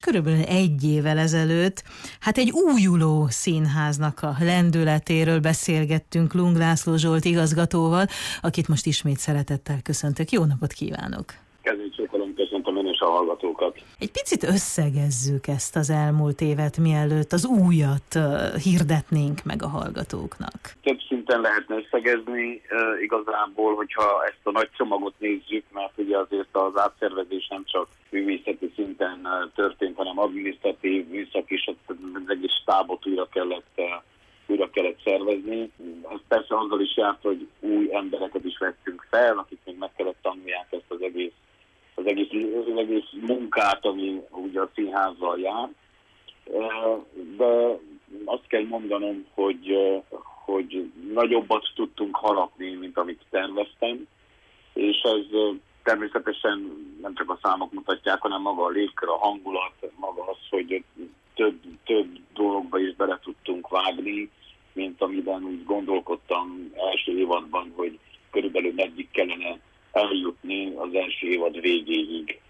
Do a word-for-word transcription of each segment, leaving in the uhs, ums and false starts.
körülbelül egy évvel ezelőtt, hát egy újuló színháznak a lendületéről beszélgettünk Lung László Zsolt igazgatóval, akit most ismét szeretettel köszöntök. Jó napot kívánok! Kezdjük sokalom, köszöntöm én is a hallgatókat. Egy picit összegezzük ezt az elmúlt évet, mielőtt az újat uh, hirdetnénk meg a hallgatóknak. Több szinten lehetne összegezni uh, igazából, hogyha ezt a nagy csomagot nézzük, mert ugye azért az átszervezés nem csak művészeti szinten uh, történt, hanem adminisztratív, műszaki is, az egész stábot újra kellett, uh, újra kellett szervezni. Ez persze azzal is járt, hogy új embereket is vettünk fel, akik még meg kellett tanulják ezt az egész az egész, az egész munkát, ami ugye a színházzal jár. De azt kell mondanom, hogy, hogy nagyobbat tudtunk harapni, mint amit terveztem, és ez természetesen nem csak a számok mutatják, hanem maga a légkör, a hangulat, maga az, hogy több, több dologba is bele tudtunk vágni, mint amiben úgy gondolkodtam első évadban, hogy körülbelül meddig kellene eljutni az első évad végéig.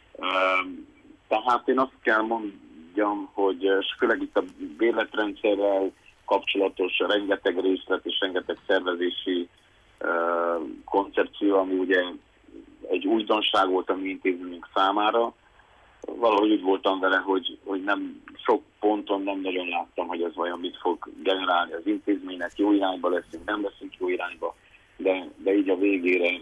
Tehát én azt kell mondjam, hogy főleg itt a bérletrendszerrel kapcsolatos rengeteg részlet és rengeteg szervezési koncepció, ami ugye egy újdonság volt a mi intézményünk számára. Valahogy úgy voltam vele, hogy, hogy nem sok ponton nem nagyon láttam, hogy ez vajon mit fog generálni az intézménynek. Jó irányba leszünk, nem leszünk jó irányba, de, de így a végére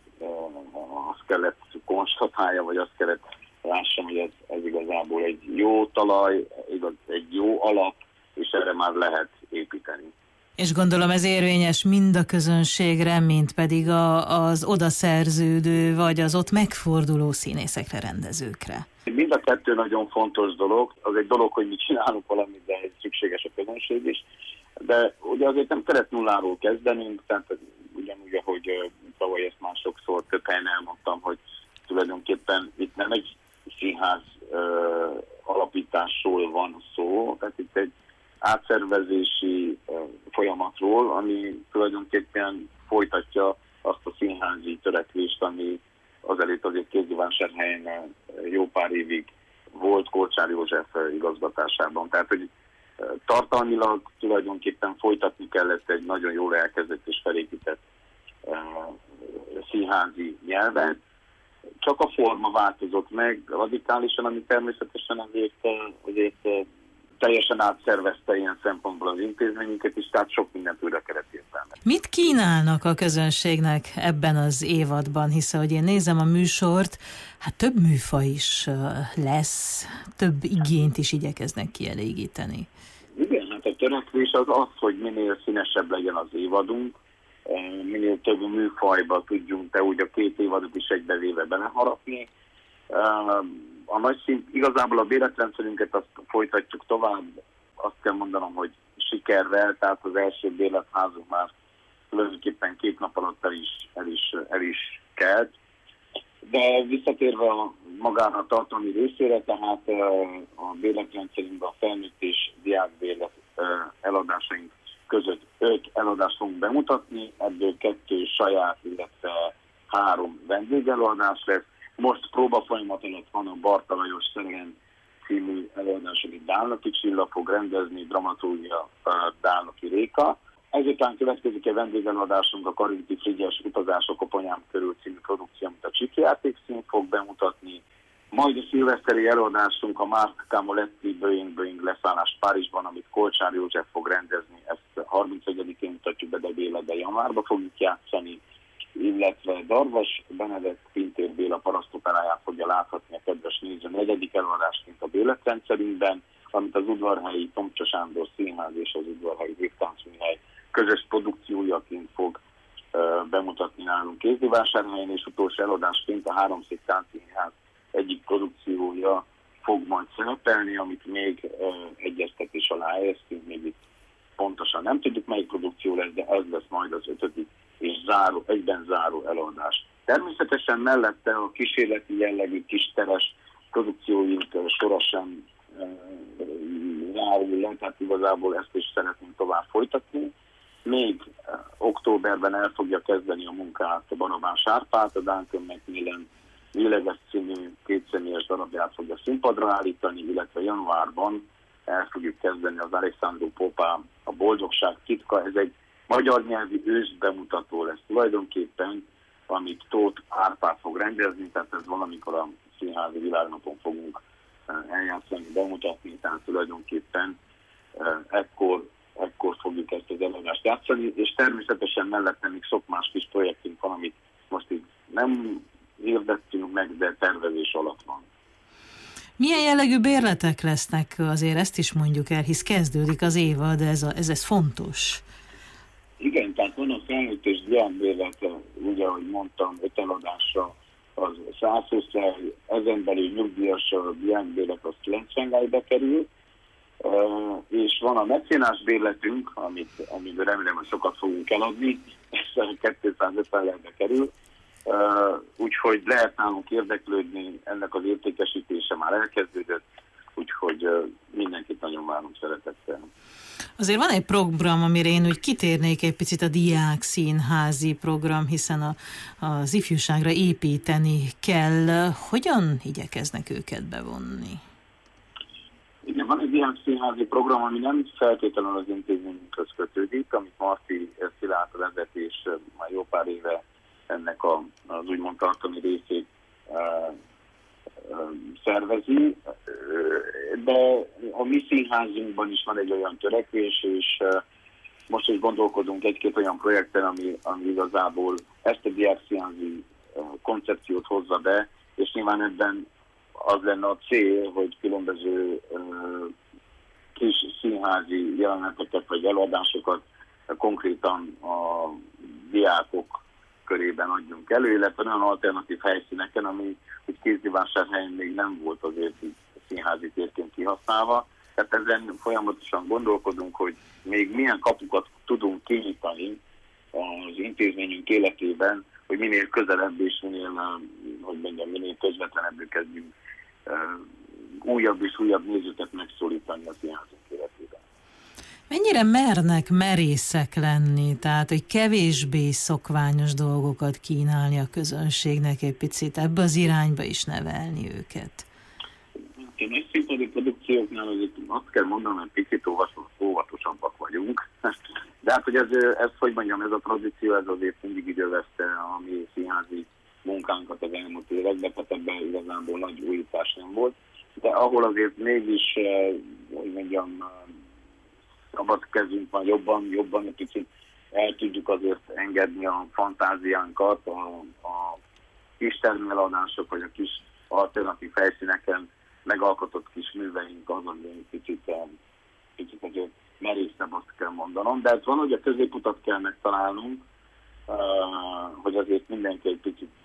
azt kellett konstatálja, vagy azt kellett lássam, hogy ez, ez igazából egy jó talaj, igaz, egy jó alap, és erre már lehet építeni. És gondolom ez érvényes mind a közönségre, mind pedig a, az odaszerződő, vagy az ott megforduló színészekre, rendezőkre. Mind a kettő nagyon fontos dolog. Az egy dolog, hogy mi csinálunk valamit, de szükséges a közönség is. De ugye azért nem kellett nulláról kezdenünk, tehát ugyanúgy, ahogy tavaly ezt már sokszor több helyen elmondtam, hogy tulajdonképpen itt nem egy színház uh, alapításról van szó, tehát itt egy átszervezési uh, folyamatról, ami tulajdonképpen folytatja azt a színházi törekvést, ami azelőtt azért Kézdivásárhelyen jó pár évig volt Korcsár József igazgatásában. Tehát, hogy tartalmilag tulajdonképpen folytatni kellett egy nagyon jól elkezdett és felépített uh, színházi nyelvet. Csak a forma változott meg radikálisan, ami természetesen azért, azért uh, teljesen átszervezte ilyen szempontból az intézményünket is, tehát sok mindent újra kellett értelmezni. Mit kínálnak a közönségnek ebben az évadban? Hiszen, hogy én nézem a műsort, hát több műfaj is lesz, több igényt is igyekeznek kielégíteni. Igen, hát a törekvés az az, hogy minél színesebb legyen az évadunk, minél több műfajba tudjunk te úgy a két évadot is egybevéve beleharapni. A nagy szint, igazából a bérletrendszerünket azt folytatjuk tovább, azt kell mondanom, hogy sikerrel, tehát az első bérletházunk már tulajdonképpen két nap alatt el is, el is, el is kelt. De visszatérve a magára a tartalmi részére, tehát a bérletrendszerünkben a felnőtt és diákbérlet eladásaink között öt eladást fogunk bemutatni, ebből kettő saját, illetve három vendégeladás lesz. Most próbafolyamat alatt van a Barta Lajos Szeregen című előadás, amit Dálnoki Csilla fog rendezni, dramaturgia Dálnoki Réka. Ezután következik egy vendégeladásunk, a Karinti Frigyes Utazások Koponyám körül című produkció, amit a Csiki Játékszín fog bemutatni. Majd a szilveszteri előadásunk a Mark Camoletti Boeing Boeing leszállás Párizsban, amit Korcsár József fog rendezni. Ezt harmincegyedikén mutatjuk be, de Béla, de januárban fogjuk játszani, illetve Darvas Benedek Pintér Béla parasztoperáját fogja láthatni a kedves néző negyedik előadásként a bérletrendszerünkben, amit az udvarhelyi Tomcsa Sándor Színház és az udvarhelyi Végtáncműhely közös produkciójaként fog uh, bemutatni nálunk Kézdivásárhelyen, és utolsó előadásként a Háromszék Táncszínház egyik produkciója fog majd szerepelni, amit még uh, egyeztetés alá helyeztünk, még itt pontosan nem tudjuk, melyik produkció lesz, de ez lesz majd az ötödik és záró, egyben záró előadás. Természetesen mellette a kísérleti jellegű kisteres produkcióink sora sem zárul le, tehát igazából ezt is szeretnénk tovább folytatni. Még októberben el fogja kezdeni a munkát a Barabás Árpád, a Duncan Macmillan Lélegez című színű kétszemélyes darabját fogja színpadra állítani, illetve januárban el fogjuk kezdeni az Alexandru Popa A boldogság titka. Ez egy magyar nyelvi őszbemutató lesz tulajdonképpen, amit Tóth Árpád fog rendezni, tehát ez valamikor a Színházi Világnapon fogunk eljátszani, bemutatni, tehát tulajdonképpen ekkor, ekkor fogjuk ezt az előadást játszani, és természetesen mellette még sok más kis projektünk van, amit most így nem hirdettünk meg, de tervezés alatt van. Milyen jellegű bérletek lesznek, azért ezt is mondjuk el, hisz kezdődik az évad, de ez, a, ez, ez fontos. Igen, tehát van a felnőtt és diákbérlet, ugye, ahogy mondtam, öt eladásra az százhúsz, ezen belül nyugdíjas a diákbérlet az kilencven gálybe kerül, és van a mecénás bérletünk, amit, amiből remélem, hogy sokat fogunk eladni, ez kétszázötven gálybe kerül, úgyhogy lehet nálunk érdeklődni, ennek az értékesítése már elkezdődött, úgyhogy mindenkit nagyon várunk szeretettel. Azért van egy program, amire én úgy kitérnék egy picit, a diák színházi program, hiszen a, az ifjúságra építeni kell. Hogyan igyekeznek őket bevonni? Igen, van egy diák színházi program, ami nem feltétlenül az intézményünkhöz kötődik, amit Marti Szilárd vezetés már jó pár éve ennek a, az úgymond tartalmi részét uh, uh, szervezi, de a mi színházunkban is van egy olyan törekvés, és uh, most is gondolkodunk egy-két olyan projekten, ami, ami igazából ezt a diákszínházi uh, koncepciót hozza be, és nyilván ebben az lenne a cél, hogy különböző uh, kis színházi jeleneteket vagy előadásokat uh, konkrétan a diákok körében adjunk elő, illetve olyan alternatív helyszíneken, ami egy Kézdivásárhelyen még nem volt azért színházi térként kihasználva. Tehát ezen folyamatosan gondolkodunk, hogy még milyen kapukat tudunk kinyitani az intézményünk életében, hogy minél közelebb és minél, hogy mondjam, minél közvetlenebbül kezdjünk újabb és újabb nézőket megszólítani a színházunk életében. Mennyire mernek merészek lenni, tehát hogy kevésbé szokványos dolgokat kínálni a közönségnek, egy picit ebbe az irányba is nevelni őket? Én nagy színpadi produkcióknál azért azt kell mondanom, hogy picit óvatosabbak vagyunk. De hát, hogy ez, ez, hogy mondjam, ez a produkció, ez azért mindig idővezte a mi színházi munkánkat az elmúlt években, tehát ebben igazából nagy újítás nem volt. De ahol azért mégis, hogy mondjam, szabad kezünk van, jobban, jobban egy kicsit el tudjuk azért engedni a fantáziánkat, a, a kis termeladások, vagy a kis alternatív helyszíneken megalkotott kis műveink azon, hogy egy kicsit, kicsit azért merészebb, azt kell mondanom. De ez van, hogy a középutat kell megtalálnunk, hogy azért mindenki egy picit